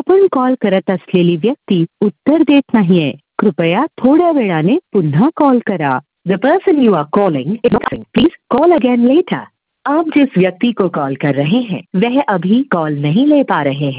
आपण कॉल करत असलेली व्यक्ती उत्तर देत नाहीये. कृपया थोड्या वेळाने पुन्हा कॉल करा. The person you are calling is not answering. Please call again later. आप जिस व्यक्ति को कॉल कर रहे हैं वह अभी कॉल नहीं ले पा रहे हैं.